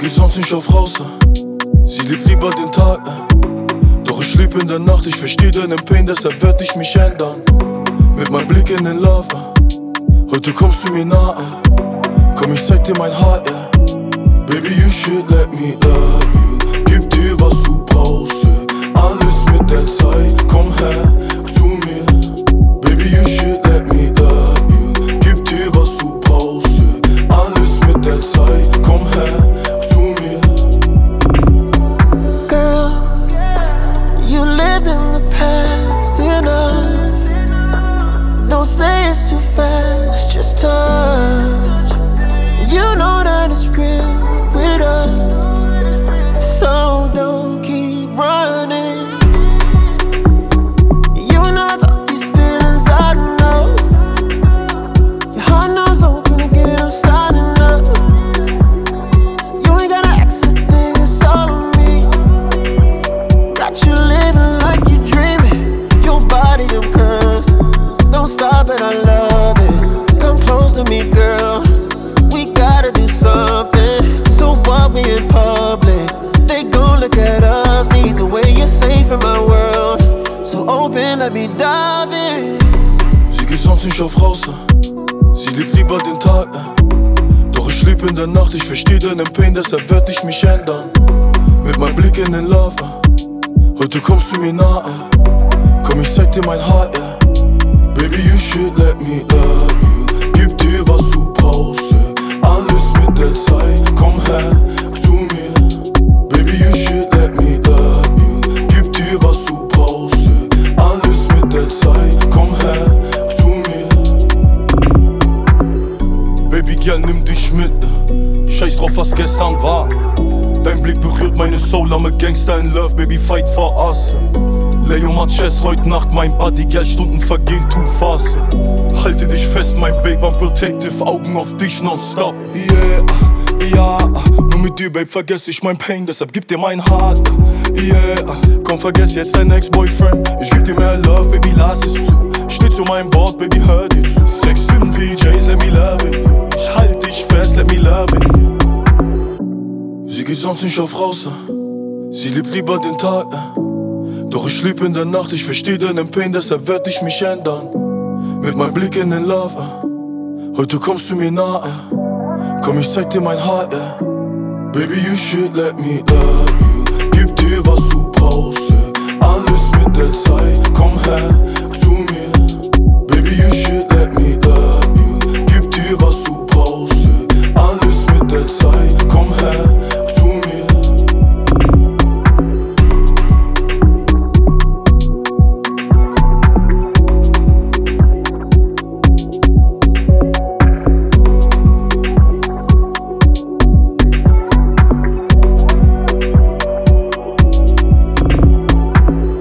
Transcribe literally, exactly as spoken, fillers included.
geht sonst nicht auf raus, sie liebt lieber den Tag, doch ich lieb in der Nacht, ich versteh deinen Pain, deshalb werd ich mich ändern. Mit meinem Blick in den Love, heute kommst du mir nahe, komm ich zeig dir mein Haar, yeah. Baby, you should let me love you, gib dir was du brauchst, yeah. Alles mit der Zeit, komm her zu mir. Baby, you should let me love you, gib dir was du brauchst, yeah. Alles mit der Zeit, komm her zu mir. Girl, you lived in the past enough. Don't say it's too fast, just touch. You know that it's real with us, so don't keep running. You and I thought these feelings I know. Your heart knows open again, I'm signing up. So you ain't gotta exit thing, it's all on me. Got you living like you dreaming. Your body, them curves, don't stop it, I love it. Come close to me, girl. We gotta do something. So what we in public, they gon' look at us. Either way, you're safe in my world. So open, let me dive in. Sie geht sonst nicht auf raus, sie liebt lieber den Tag, doch ich lieb in der Nacht, ich versteh deinen Pain, deshalb werd ich mich ändern. Mit meinem Blick in den Love, heute kommst du mir nahe, komm ich zeig dir mein Haar, yeah. Baby, you should let me love you, gib dir was du brauchst, yeah. Alles mit der Zeit, komm her zu mir. Baby, you should let me love you, gib dir was du brauchst, yeah. Alles mit der Zeit, komm her zu mir. Baby, girl, nimm dich mit, scheiß drauf, was gestern war. Dein Blick berührt meine Soul, I'm a gangster in love, baby, fight for us. Lay on my chest, heute Nacht mein Body, girl, Stunden vergehen too fast. Halte dich fest, mein Babe, I'm protective, Augen auf dich nonstop. Yeah, ja, nur mit dir, Babe, vergess ich mein Pain, deshalb gib dir mein Heart. Yeah, komm, vergess jetzt dein Ex-Boyfriend, ich geb dir mehr Love, Baby, lass es zu. Steh zu meinem Wort, Baby, hör dir zu. Sex in P Js, let me love it. Ich halt dich fest, let me love it. Sie geht sonst nicht auf raus, sie liebt lieber den Tag, doch ich lieb in der Nacht, ich versteh deinen Pain, deshalb werd ich mich ändern. Mit meinem Blick in den Love, heute kommst du mir nahe, komm ich zeig dir mein Haar, yeah. Baby, you should let me love you, gib dir was du brauchst, yeah. Alles mit der Zeit, komm her